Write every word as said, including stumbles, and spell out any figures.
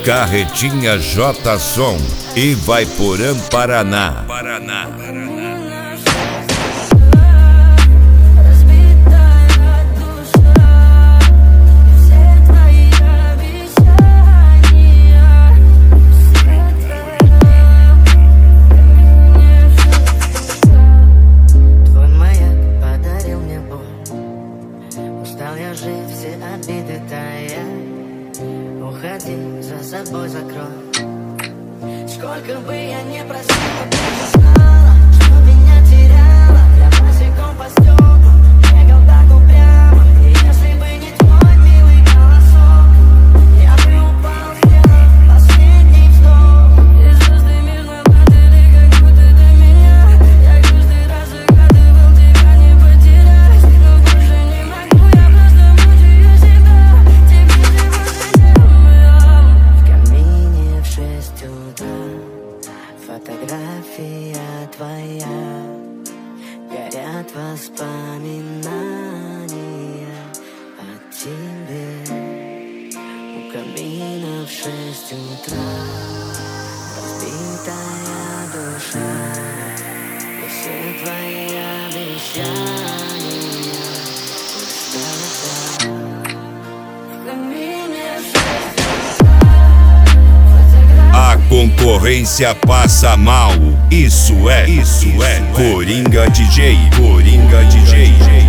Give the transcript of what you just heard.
Carretinha J Som e Vaiporã, Paraná. Paraná. Устал я жить, все обиды тая. Уходи, за собой закрой. Сколько бы я не просила, ты же знала, что меня теряла. Я босиком по стеклам бегал так упрямо. И если бы не твой милый голосок, я бы упал, сделал последний вздох. И звезды мирно падали, как будто до меня. Я каждый раз загадывал тебя не потерять, но больше не могу, я просто мучаю себя. Тебе же возлюбил. В камине в шесть утра фотография твоя, горят воспоминания о тебе. У камина в шесть утра разбитая душа, и все твои обещания пустота. В камине в шесть утра A concorrência passa mal. Isso é, isso é Coringa D J, Coringa D J.